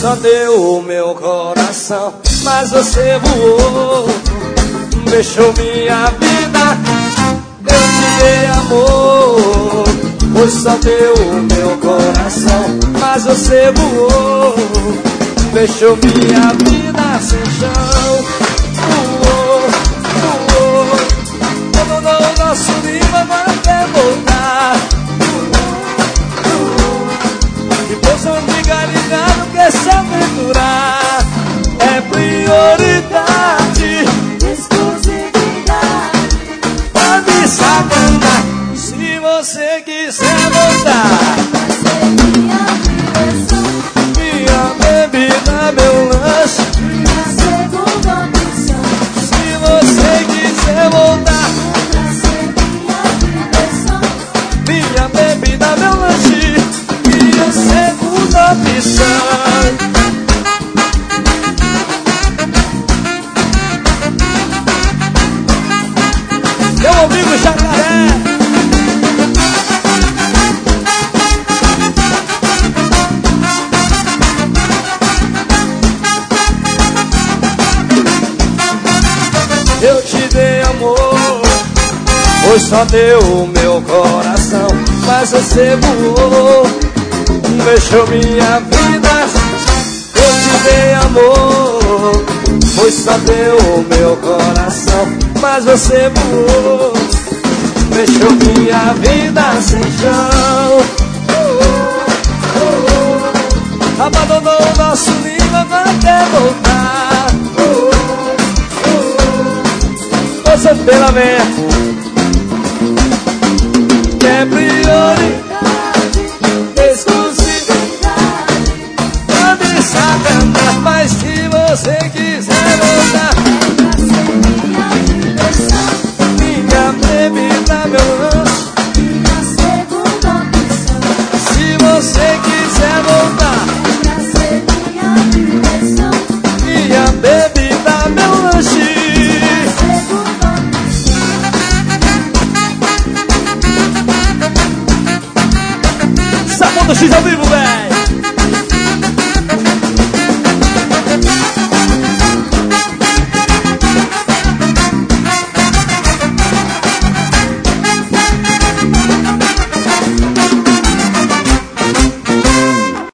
só deu o meu coração, mas você voou, deixou minha vida. Eu te dei amor, pois só deu o meu coração, mas você voou, deixou minha vida sem chão. Voou, voou, abandonou o nosso ninho, agora quer voltar. E pois não fica ligado que se aventurar é prioridade, exclusividade. Pode sacanar se você quiser voltar. Minha direção, minha bebida, meu lanche, minha segunda opção. se você quiser voltar. Minha direção, Minha bebida, meu lanche, minha segunda opção. Meu amigo Jacaré, eu te dei amor, pois só deu o meu coração, mas você voou, deixou minha vida. Eu te dei amor, pois só deu o meu coração, mas você voou, deixou minha vida sem chão. Abandonou o nosso ninho, agora quer voltar. Você pela minha é prioridade, exclusividade. Pode sacanar, mas se você quiser voltar.